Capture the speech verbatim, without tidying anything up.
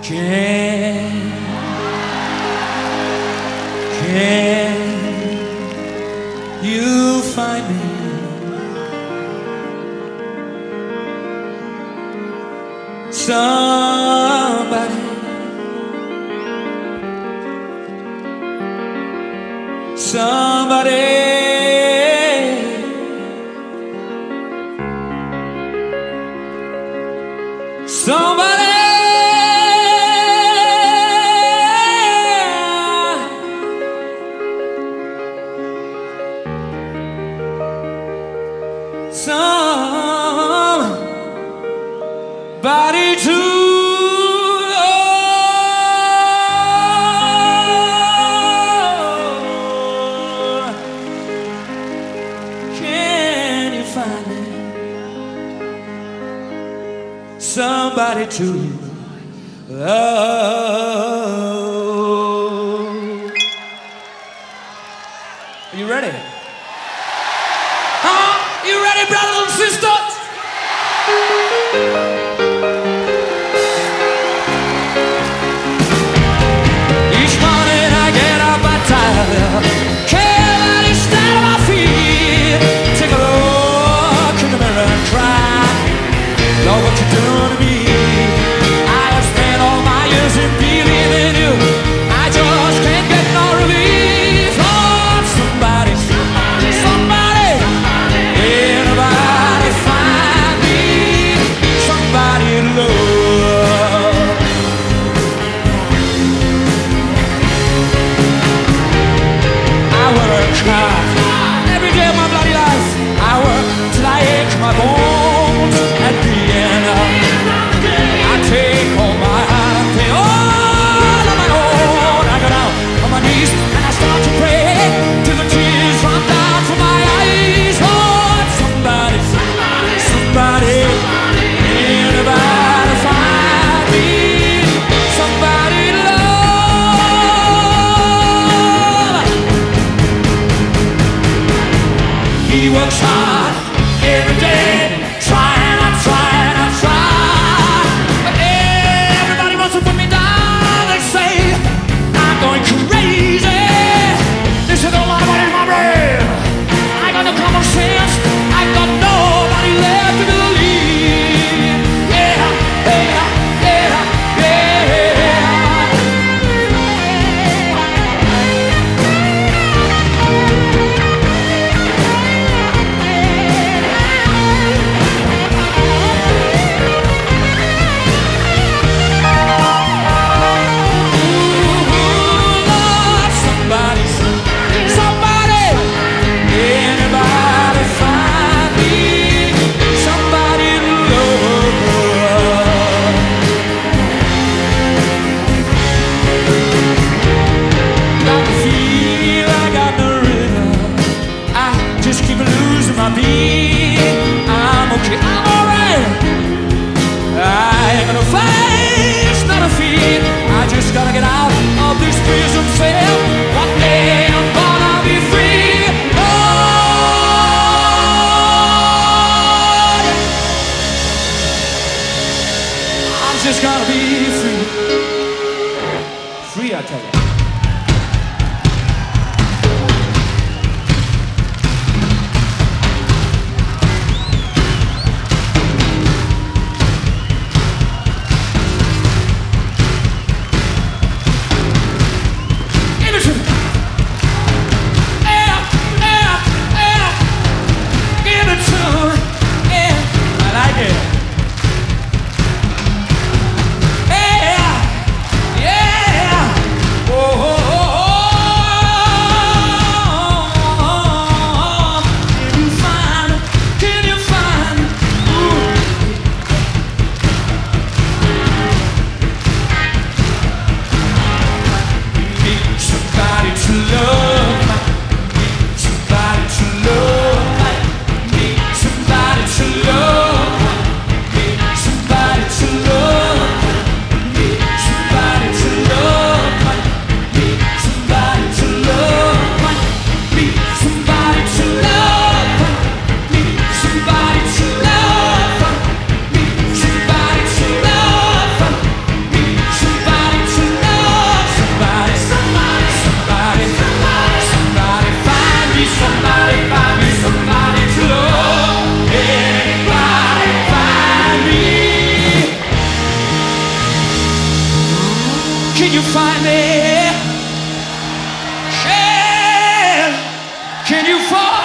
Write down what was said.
Can, can you find me somebody, somebody, somebody? Somebody to love. Can you find me somebody to love? Are you ready? Huh? You ready, brothers and sisters? Each morning I get up, I'm tired, can't let it stand on my feet. Take a look in the mirror and cry, Lord, what you doing to me? I have spent all my years in believing you, I just can't get no relief. Lord, somebody, somebody, somebody, anybody find me somebody to love. I work hard every day of my bloody life. I work till I ache my bones. At the end of I take all my heart and pay all on my own. I go down on my knees and I start to pray till the tears run down from my eyes. Lord, somebody, somebody, anybody find me somebody to love. He works hard every day, trying, I'm trying, I'm trying, but everybody wants to put me down. They say I'm going crazy. This is a lot of money in my brain. I got no common sense. I got nobody left to believe. Yeah, yeah, yeah, just gonna be free. Free, I tell you. you fall.